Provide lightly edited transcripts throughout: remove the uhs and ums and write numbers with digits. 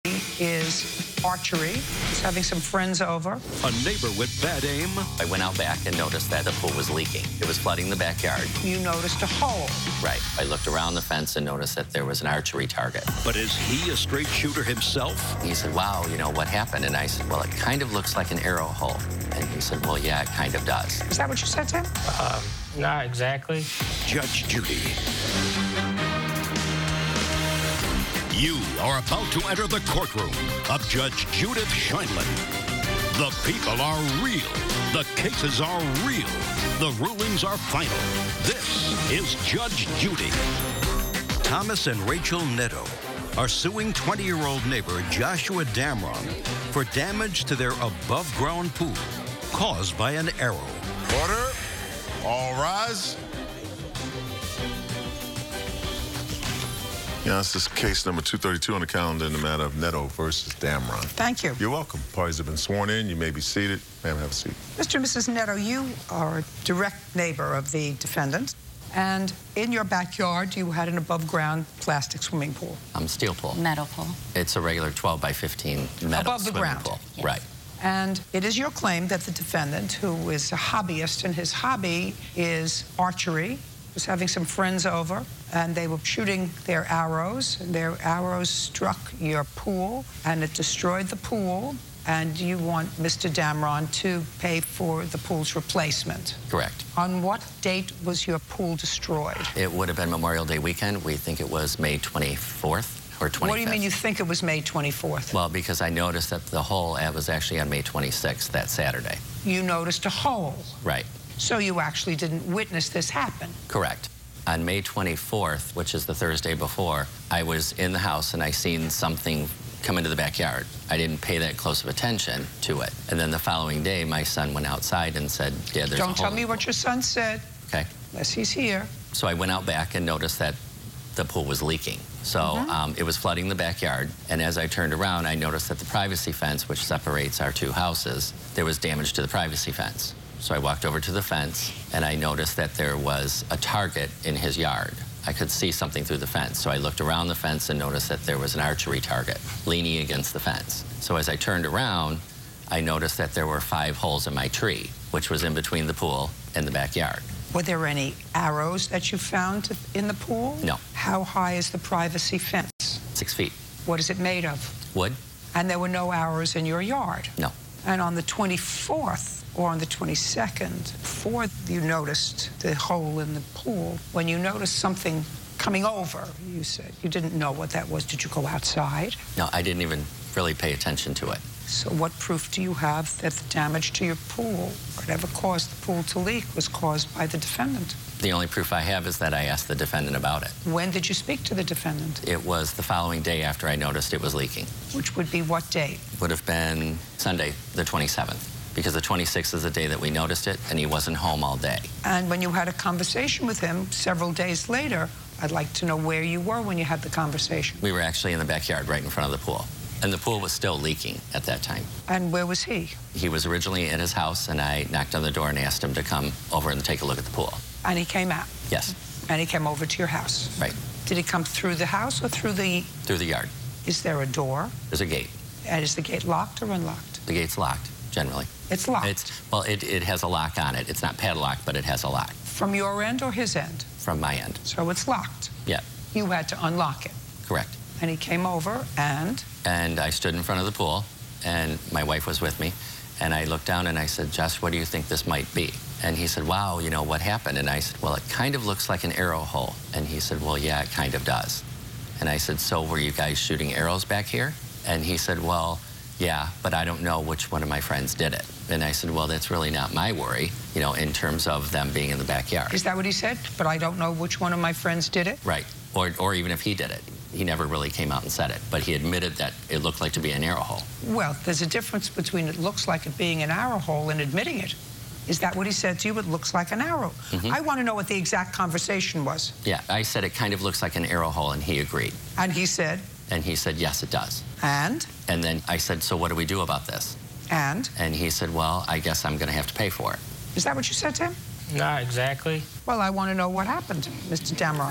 is archery. He's having some friends over. A neighbor with bad aim. I went out back and noticed that the pool was leaking. It was flooding the backyard. You noticed a hole. Right. I looked around the fence and noticed that there was an archery target. But is he a straight shooter himself? He said, wow, you know, what happened? And I said, well, it kind of looks like an arrow hole. And he said, well, yeah, it kind of does. Is that what you said to him? Not exactly. Judge Judy. You are about to enter the courtroom of Judge Judith Scheindlin. The people are real. The cases are real. The rulings are final. This is Judge Judy. Thomas and Rachel Netto are suing 20-year-old neighbor Joshua Damron for damage to their above-ground pool caused by an arrow. Order. All rise. Yeah, this is case number 232 on the calendar in the matter of Netto versus Damron. Thank you. You're welcome. Parties have been sworn in. You may be seated. Ma'am, have a seat. Mr. and Mrs. Netto, you are a direct neighbor of the defendant. And in your backyard, you had an above-ground plastic swimming pool. Steel pool. Metal pool. It's a regular 12 by 15 metal Above the swimming ground. pool. Yes. Right. And it is your claim that the defendant, who is a hobbyist, and his hobby is archery, was having some friends over, and they were shooting their arrows, and their arrows struck your pool, and it destroyed the pool, and you want Mr. Damron to pay for the pool's replacement. Correct. On what date was your pool destroyed? It would have been Memorial Day weekend. We think it was May 24th. Or 25th. What do you mean you think it was May 24th? Well, because I noticed that the hole was actually on May 26th, that Saturday. You noticed a hole. Right. So you actually didn't witness this happen. Correct. On May 24th, which is the Thursday before, I was in the house and I seen something come into the backyard. I didn't pay that close of attention to it. And then the following day, my son went outside and said, Dad, there's a hole. Don't tell me what your son said. Okay. Unless he's here. So I went out back and noticed that the pool was leaking. So it was flooding the backyard, and as I turned around, I noticed that the privacy fence, which separates our two houses, there was damage to the privacy fence. So I walked over to the fence, and I noticed that there was a target in his yard. I could see something through the fence, so I looked around the fence and noticed that there was an archery target leaning against the fence. So as I turned around, I noticed that there were 5 holes in my tree, which was in between the pool and the backyard. Were there any arrows that you found in the pool? No. How high is the privacy fence? 6 feet. What is it made of? Wood? And there were no arrows in your yard? No. And on the 24th or on the 22nd, before you noticed the hole in the pool, when you noticed something coming over, you said you didn't know what that was. Did you go outside? No, I didn't even really pay attention to it. So what proof do you have that the damage to your pool, whatever caused the pool to leak, was caused by the defendant? The only proof I have is that I asked the defendant about it. When did you speak to the defendant? It was the following day after I noticed it was leaking. Which would be what date? Would have been Sunday, the 27th, because the 26th is the day that we noticed it, and he wasn't home all day. And when you had a conversation with him several days later, I'd like to know where you were when you had the conversation. We were actually in the backyard right in front of the pool. And the pool was still leaking at that time. And where was he? He was originally at his house, and I knocked on the door and asked him to come over and take a look at the pool. And he came out? Yes. And he came over to your house? Right. Did he come through the house or through the... Through the yard. Is there a door? There's a gate. And is the gate locked or unlocked? The gate's locked, generally. It's locked? Well, it has a lock on it. It's not padlocked, but it has a lock. From your end or his end? From my end. So it's locked? Yeah. You had to unlock it? Correct. And he came over and? And I stood in front of the pool, and my wife was with me, and I looked down and I said, Jess, what do you think this might be? And he said, wow, you know, what happened? And I said, well, it kind of looks like an arrow hole. And he said, well, yeah, it kind of does. And I said, so were you guys shooting arrows back here? And he said, well, yeah, but I don't know which one of my friends did it. And I said, well, that's really not my worry, you know, in terms of them being in the backyard. Is that what he said? But I don't know which one of my friends did it? Right. Or even if he did it. He never really came out and said it, but he admitted that it looked like to be an arrow hole. Well, there's a difference between it looks like it being an arrow hole and admitting it. Is that what he said to you? It looks like an arrow. I want to know what the exact conversation was. Yeah, I said it kind of looks like an arrow hole, and he agreed. And he said? And he said, yes, it does. And? And then I said, so what do we do about this? And? And he said, well, I guess I'm going to have to pay for it. Is that what you said to him? Not exactly. Well, I want to know what happened, Mr. Damron.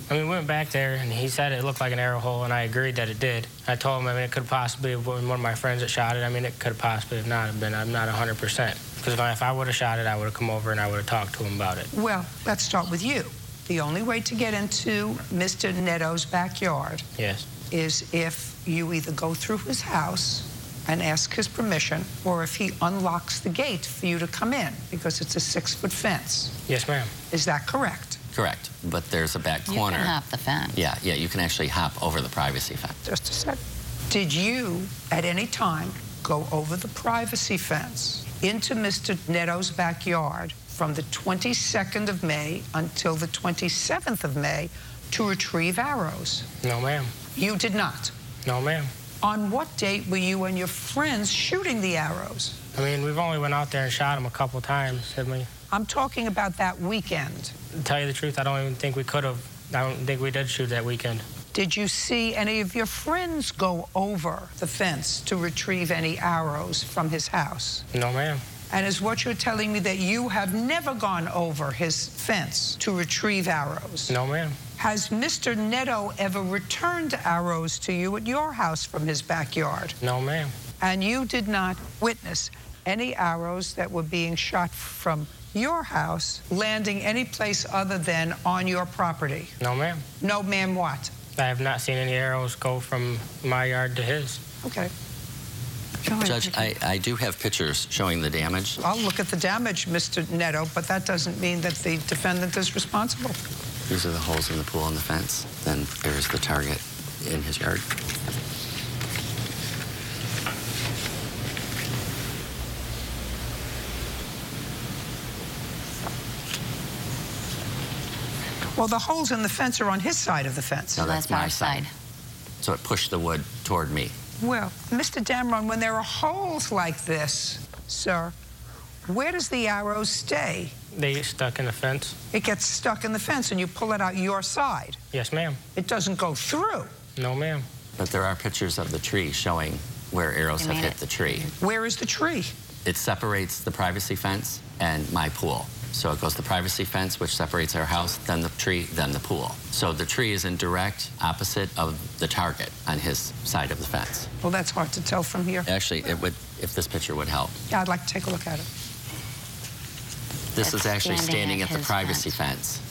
I mean, we went back there, and he said it looked like an arrow hole, and I agreed that it did. I told him, I mean, it could possibly have been one of my friends that shot it. I mean, it could possibly have not have been. I'm not 100%. Because if I would have shot it, I would have come over and I would have talked to him about it. Well, let's start with you. The only way to get into Mr. Neto's backyard Yes. is if you either go through his house and ask his permission, or if he unlocks the gate for you to come in, because it's a 6-foot fence. Yes, ma'am. Is that correct? Correct. But there's a back You corner. can hop the fence. Yeah, you can actually hop over the privacy fence. Just a sec. Did you, at any time, go over the privacy fence into Mr. Neto's backyard from the 22nd of May until the 27th of May to retrieve arrows? No, ma'am. You did not. No, ma'am. On what date were you and your friends shooting the arrows? I mean, we've only went out there and shot him a couple times. I mean, I'm talking about that weekend. to tell you the truth, I don't even think we could have. I don't think we did shoot that weekend. Did you see any of your friends go over the fence to retrieve any arrows from his house? No, ma'am. And is what you're telling me that you have never gone over his fence to retrieve arrows? No, ma'am. Has Mr. Neto ever returned arrows to you at your house from his backyard? No, ma'am. And you did not witness any arrows that were being shot from your house landing any place other than on your property? No, ma'am. No, ma'am, what? I have not seen any arrows go from my yard to his. Okay. Judge, I do have pictures showing the damage. I'll look at the damage, Mr. Neto, but that doesn't mean that the defendant is responsible. These are the holes in the pool and the fence. Then there's the target in his yard. Well, the holes in the fence are on his side of the fence. No, That's my our side. So it pushed the wood toward me. Well, Mr. Damron, when there are holes like this, sir, where does the arrow stay? They get stuck in the fence. It gets stuck in the fence and you pull it out your side. Yes, ma'am. It doesn't go through. No, ma'am. But there are pictures of the tree showing where arrows You have made hit it. the tree. Where is the tree? It separates the privacy fence and my pool. So it goes the privacy fence, which separates our house, then the tree, then the pool. So the tree is in direct opposite of the target on his side of the fence. Well, that's hard to tell from here. Actually, it would, if this picture would help. Yeah, I'd like to take a look at it. This That's is actually standing standing at at the his privacy fence,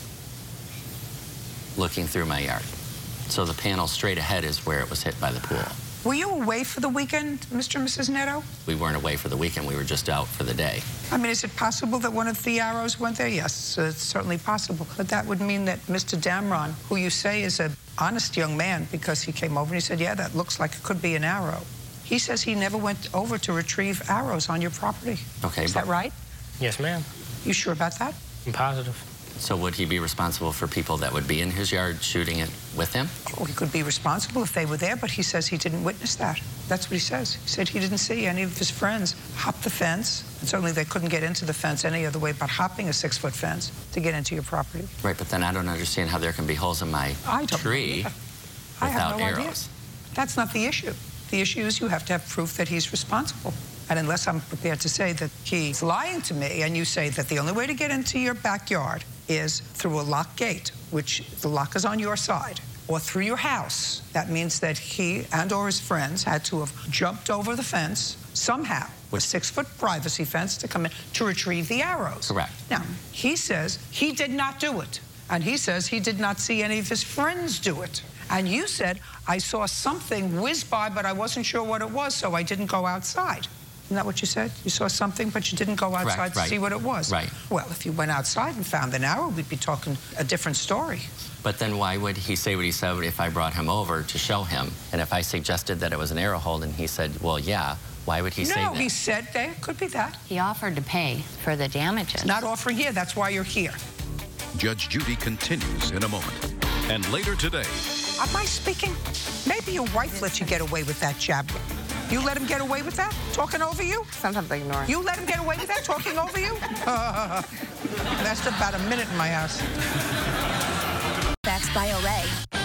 looking through my yard. So the panel straight ahead is where it was hit by the pool. Were you away for the weekend, Mr. and Mrs. Neto? We weren't away for the weekend, we were just out for the day. I mean, is it possible that one of the arrows went there? Yes, it's certainly possible. But that would mean that Mr. Damron, who you say is an honest young man, because he came over and he said, yeah, that looks like it could be an arrow. He says he never went over to retrieve arrows on your property. Okay, Is that right? Yes, ma'am. You sure about that? I'm positive. So would he be responsible for people that would be in his yard shooting it with him? Oh, he could be responsible if they were there, but he says he didn't witness that. That's what he says. He said he didn't see any of his friends hop the fence. And certainly they couldn't get into the fence any other way but hopping a 6-foot fence to get into your property. Right, but then I don't understand how there can be holes in my I don't know tree either. I have without no idea. arrows. That's not the issue. The issue is you have to have proof that he's responsible. And unless I'm prepared to say that he's lying to me, and you say that the only way to get into your backyard is through a locked gate, which the lock is on your side, or through your house, that means that he and or his friends had to have jumped over the fence somehow, a 6-foot privacy fence, to come in to retrieve the arrows. Correct. Now, he says he did not do it. And he says he did not see any of his friends do it. And you said, I saw something whiz by, but I wasn't sure what it was, so I didn't go outside. Isn't that what you said? You saw something, but you didn't go outside to see what it was. Right. Well, if you went outside and found an arrow, we'd be talking a different story. But then why would he say what he said if I brought him over to show him? And if I suggested that it was an arrow hole and he said, well, yeah, why would he say that? No, he said there could be that. He offered to pay for the damages. Not offering here, that's why you're here. Judge Judy continues in a moment. And later today, Am I speaking? Maybe your wife let you get away with that, jab. You let him get away with that? Talking over you? Sometimes I ignore him. You let him get away with that, talking over you? That's about a minute in my house. Facts by Array.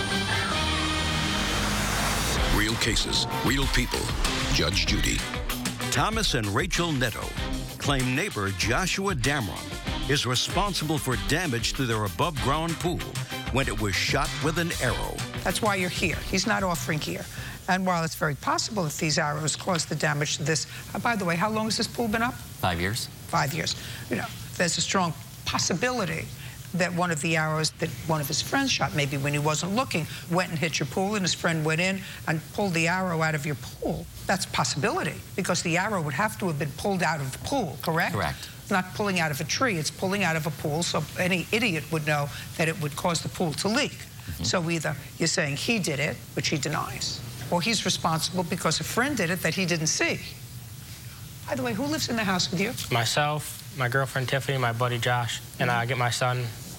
real cases, real people. Judge Judy. Thomas and Rachel Neto claim neighbor Joshua Damron is responsible for damage to their above-ground pool when it was shot with an arrow. That's why you're here. He's not offering here. And while it's very possible that these arrows caused the damage to this, by the way, how long has this pool been up? 5 years. 5 years. You know, there's a strong possibility that one of the arrows that one of his friends shot, maybe when he wasn't looking, went and hit your pool, and his friend went in and pulled the arrow out of your pool. That's a possibility, because the arrow would have to have been pulled out of the pool, correct? Correct. It's not pulling out of a tree, it's pulling out of a pool, so any idiot would know that it would cause the pool to leak. So either you're saying he did it, which he denies, or he's responsible because a friend did it that he didn't see. By the way, who lives in the house with you? Myself, my girlfriend Tiffany, my buddy Josh, and I get my son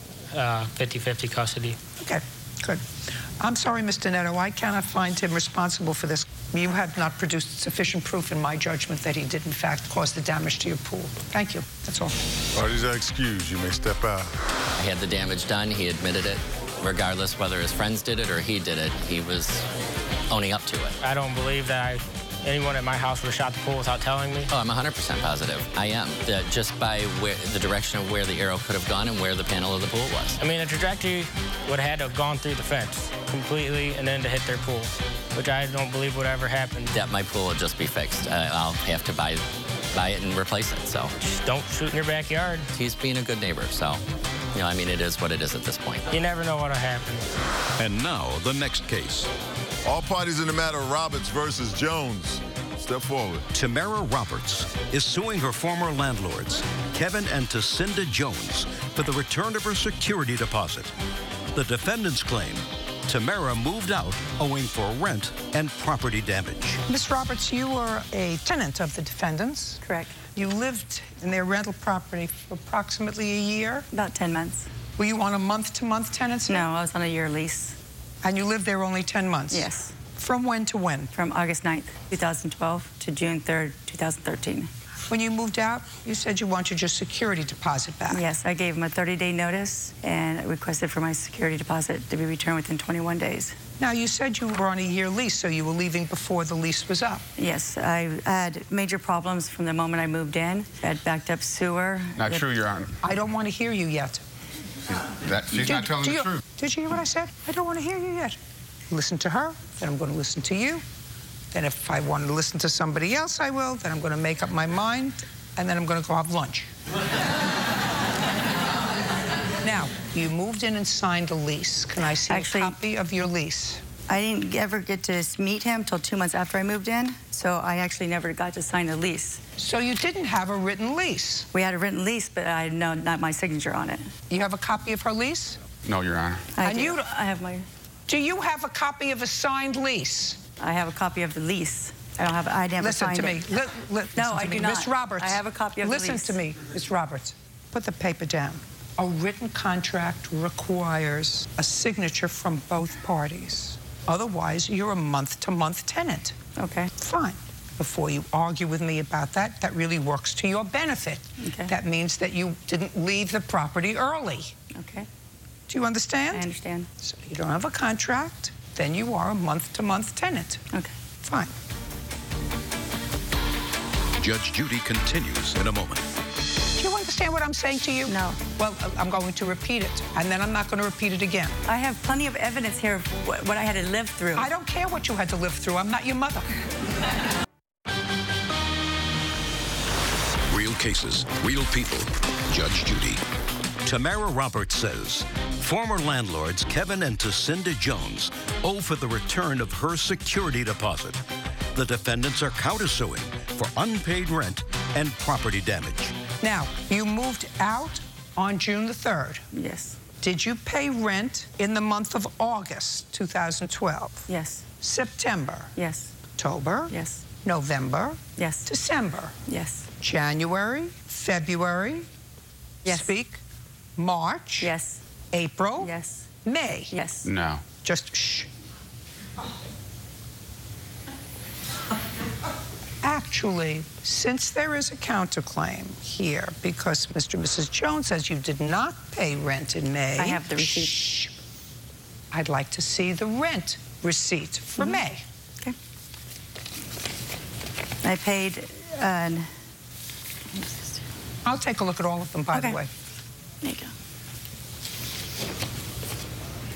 50-50 custody. Okay, good. I'm sorry, Mr. Neto, I cannot find him responsible for this. You have not produced sufficient proof in my judgment that he did, in fact, cause the damage to your pool. Thank you. That's all. Parties are excused. You may step out. I had the damage done. He admitted it. Regardless whether his friends did it or he did it, he was owning up to it. I don't believe that anyone at my house would have shot the pool without telling me. Oh, I'm 100% positive. I am. Just by the direction of where the arrow could have gone and where the panel of the pool was. I mean, the trajectory would have had to have gone through the fence completely and then to hit their pool, which I don't believe would ever happen. That my pool will just be fixed. I'll have to buy it and replace it, so. Just don't shoot in your backyard. He's being a good neighbor, so. You know, I mean, it is what it is at this point. You never know what'll happen. And now, the next case. All parties in the matter of Roberts versus Jones. Step forward. Tamara Roberts is suing her former landlords, Kevin and Tacinda Jones, for the return of her security deposit. The defendants claim Tamara moved out owing for rent and property damage. Ms. Roberts, you were a tenant of the defendants. Correct. You lived in their rental property for approximately a year. About 10 months. Were you on a month-to-month tenancy? No, I was on a year lease. And you lived there only 10 months? Yes. From when to when? From August 9th, 2012 to June 3rd, 2013. When you moved out, you said you wanted your security deposit back. Yes, I gave them a 30-day notice and requested for my security deposit to be returned within 21 days. Now, you said you were on a year lease, so you were leaving before the lease was up. Yes, I had major problems from the moment I moved in. I had backed up sewer. Not true, Your Honor. I don't want to hear you yet. She's not telling the truth. Did you hear what I said? I don't want to hear you yet. Listen to her, then I'm going to listen to you. Then if I want to listen to somebody else, I will. Then I'm going to make up my mind, and then I'm going to go have lunch. Now, you moved in and signed a lease. Can I see a copy of your lease? I didn't ever get to meet him till 2 months after I moved in, so I actually never got to sign the lease. So you didn't have a written lease? We had a written lease, but I know not my signature on it. You have a copy of her lease? No, Your Honor. I have my... Do you have a copy of a signed lease? I have a copy of the lease. I never signed it. Listen to me. No, I do not. Miss Roberts. I have a copy of the lease. Listen to me, Miss Roberts. Put the paper down. A written contract requires a signature from both parties. Otherwise, you're a month-to-month tenant. Okay. Fine. Before you argue with me about that, that really works to your benefit. Okay. That means that you didn't leave the property early. Okay. Do you understand? I understand. So you don't have a contract, then you are a month-to-month tenant. Okay. Fine. Judge Judy continues in a moment. Do you understand what I'm saying to you? No. Well, I'm going to repeat it, and then I'm not going to repeat it again. I have plenty of evidence here of what I had to live through. I don't care what you had to live through. I'm not your mother. Real cases, real people. Judge Judy. Tamara Roberts says former landlords Kevin and Tacinda Jones owe for the return of her security deposit. The defendants are countersuing for unpaid rent and property damage. Now, you moved out on June the 3rd. Yes. Did you pay rent in the month of August 2012? Yes. September? Yes. October? Yes. November? Yes. December? Yes. January? February? Yes. Speak. March? Yes. April? Yes. May? Yes. No. Just shh. Actually, since there is a counterclaim here, because Mr. and Mrs. Jones says you did not pay rent in May. I have the receipt. Shh. I'd like to see the rent receipt for May. Okay. I paid... I'll take a look at all of them, by the Okay. way. There you go.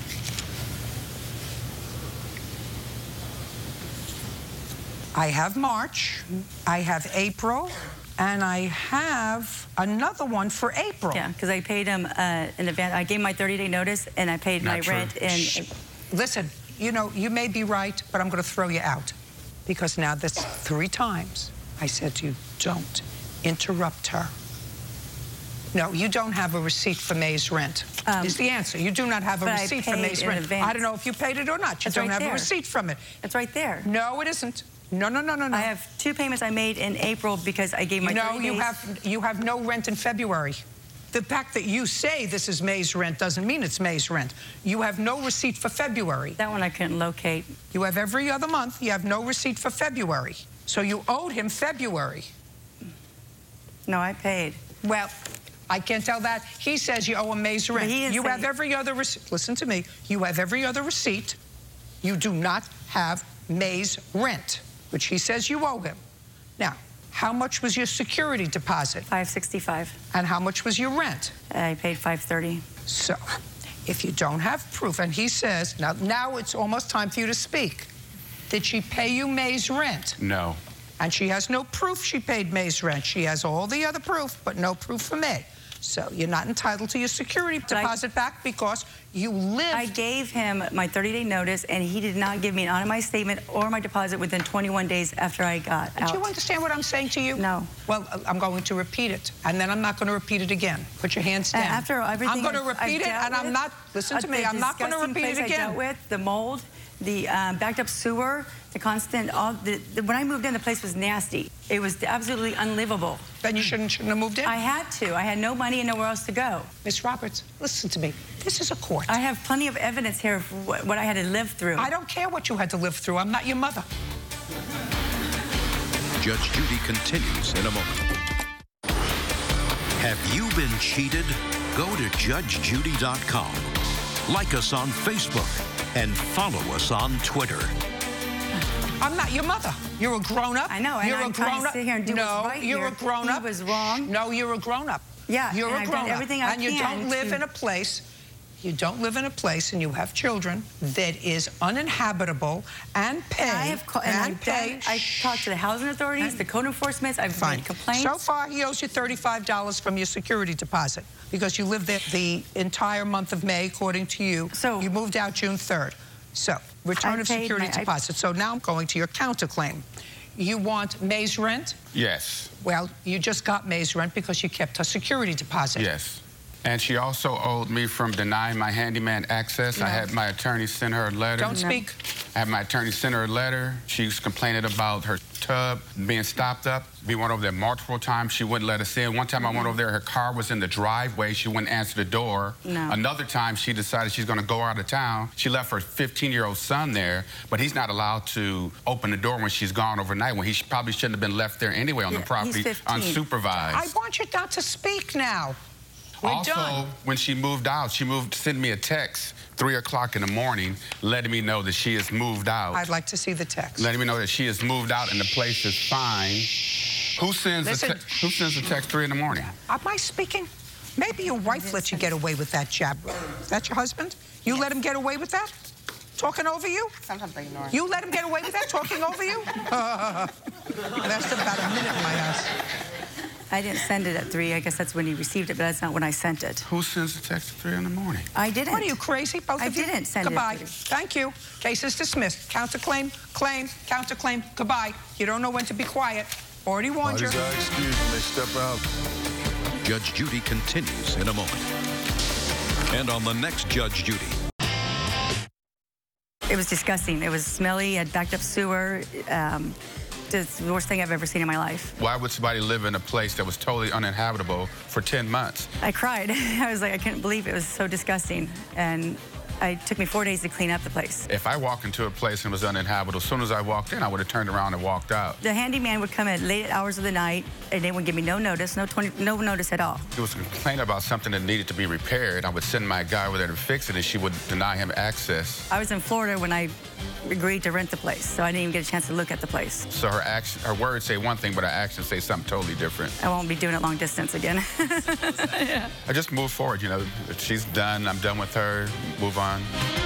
I have March, I have April, and I have another one for April. Yeah, because I paid him in advance. I gave my 30-day notice, and I paid my rent in... Listen, you know, you may be right, but I'm going to throw you out. Because now that's 3 times I said to you, don't interrupt her. No, you don't have a receipt for May's rent, is the answer. You do not have a receipt for May's rent. Advance. I don't know if you paid it or not. You don't have a receipt from it. It's right there. No, it isn't. No. I have 2 payments I made in April because I gave my 30 days. No, you have no rent in February. The fact that you say this is May's rent doesn't mean it's May's rent. You have no receipt for February. That one I couldn't locate. You have every other month. You have no receipt for February. So you owed him February. No, I paid. Well, I can't tell that. He says you owe him May's rent. You have every other receipt. Listen to me. You have every other receipt. You do not have May's rent, which he says you owe him. Now, how much was your security deposit? $565. And how much was your rent? I paid $530. So, if you don't have proof, and he says, now it's almost time for you to speak. Did she pay you May's rent? No. And she has no proof she paid May's rent. She has all the other proof, but no proof for May. So you're not entitled to your security deposit back because you lived... I gave him my 30-day notice, and he did not give me an automatic statement or my deposit within 21 days after I got out. Do you understand what I'm saying to you? No. Well, I'm going to repeat it, and then I'm not going to repeat it again. Put your hands down. After everything I'm going to repeat it, and I'm not... Listen to me. I'm not going to repeat it again. I dealt with, the mold, the backed up sewer, the constant... when I moved in, the place was nasty. It was absolutely unlivable. Then you shouldn't have moved in? I had to. I had no money and nowhere else to go. Miss Roberts, listen to me. This is a court. I have plenty of evidence here of what I had to live through. I don't care what you had to live through. I'm not your mother. Judge Judy continues in a moment. Have you been cheated? Go to judgejudy.com. Like us on Facebook and follow us on Twitter. I'm not your mother. You're a grown-up. I know, and you're I'm a trying to grown-up. sit here and do what's right you're here. a grown-up. He was wrong. No, you're a grown-up. Yeah, you're and a I've done grown-up. everything I and you don't live in a place. You don't live in a place, and you have children that is uninhabitable and pay. I talked to the housing authorities, the code enforcement. I've made complaints. So far, he owes you $35 from your security deposit because you lived there the entire month of May, according to you. So you moved out June 3rd. So return of security deposit. So now I'm going to your counterclaim. You want May's rent? Yes. Well, you just got May's rent because you kept her security deposit. Yes. And she also owed me from denying my handyman access. No. I had my attorney send her a letter. Don't speak. I had my attorney send her a letter. She was complaining about her tub being stopped up. We went over there multiple times. She wouldn't let us in. One time I went over there, her car was in the driveway. She wouldn't answer the door. No. Another time she decided she's going to go out of town. She left her 15-year-old son there, but he's not allowed to open the door when she's gone overnight, when he probably shouldn't have been left there anyway on the property unsupervised. I want you not to speak now. We're done. When she moved out, sent me a text 3 o'clock in the morning letting me know that she has moved out. I'd like to see the text. Letting me know that she has moved out and the place is fine. Who sends a text 3 in the morning? Am I speaking? Maybe your wife lets you get away with that, Jab. Is that your husband? You let him get away with that? Talking over you? Sometimes I ignore him. You let him get away with that, talking over you? That's about a minute in my house. I didn't send it at 3. I guess that's when he received it, but that's not when I sent it. Who sends a text at 3 in the morning? I didn't. What are you, crazy, both of you? I didn't send Goodbye. it. Thank you. Case is dismissed. Counterclaim, claim, counterclaim. Goodbye. You don't know when to be quiet. Already warned you. Parties are excused when they step out. Judge Judy continues in a moment. And on the next Judge Judy. It was disgusting. It was smelly. It had backed up sewer. It's the worst thing I've ever seen in my life. Why would somebody live in a place that was totally uninhabitable for 10 months? I cried. I was like, I couldn't believe it was so disgusting. And it took me 4 days to clean up the place. If I walked into a place and it was uninhabitable, as soon as I walked in, I would have turned around and walked out. The handyman would come at late hours of the night, and they would give me no notice, no notice at all. There was a complaint about something that needed to be repaired. I would send my guy over there to fix it, and she would deny him access. I was in Florida when I agreed to rent the place, so I didn't even get a chance to look at the place. So her words say one thing, but her actions say something totally different. I won't be doing it long distance again. Yeah. I just move forward, you know. She's done. I'm done with her. Move on.